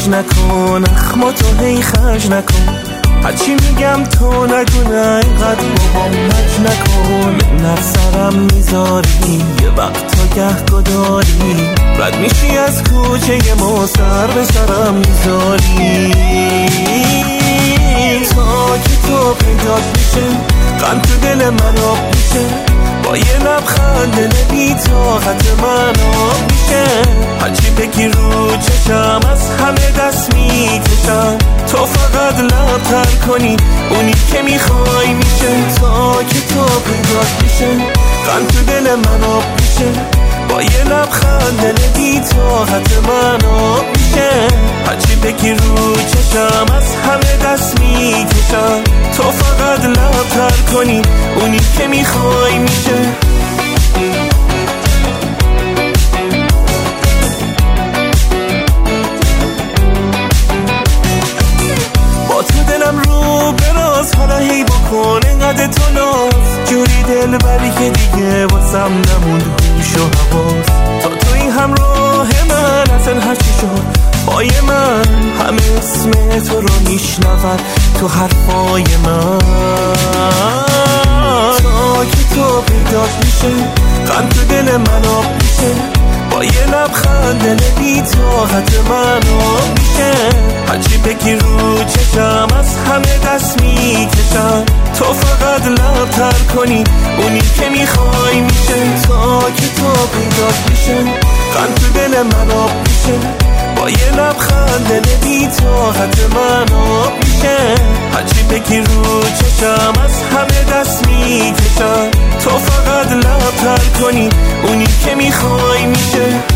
کج نکن، اخماتو هی خرج نکن، هرچی میگم تو نگو، نه اینقدر با هم مج نکن. من سرم میذاری یه وقت تا گه گداری، رد میشی از کوچه ما سر به سرم میذاری. تا که تو پیدات میشه غم تو دل من آب میشه، با یه لبخند دل بی طاقت من آب میشه. هرچی بگی رو چشم از همه دست میکشم، تو فقط لب تر کنی اونی که میخوای میشه. تا که تو پیدات میشه غم تو دل من آب میشه، با یه لبخند دل بی طاقت من آب میشه. هرچی بگی رو چشم از همه دست میکشم، تو فقط لب تر کنی اونی که میخوای میشه. با تو دلم رو براز، حالا هی بکن انقدر تو ناز، جوری دل بری که دیگه واسم نموند هوش و حواس. تا توی همراه من اصلا هرچی شد پای من، همه اسم تو رو میشنود تو حرفای من. تا که تو پیدات میشه غم تو دل من آب میشه، با یه لبخند دل بی طاقت من آب میشه. هرچی بگی رو چشم از همه دست میکشم، تو فقط لب تر کنی اونی که میخوای میشه. تا که تو پیدات میشه غم تو دل من آب میشه، با یه لبخند دل بی طاقت من آب میشه. هرچی بگی رو چشم از همه دست میکشم، تو فقط لب تر کنی اونی که میخوای میشه.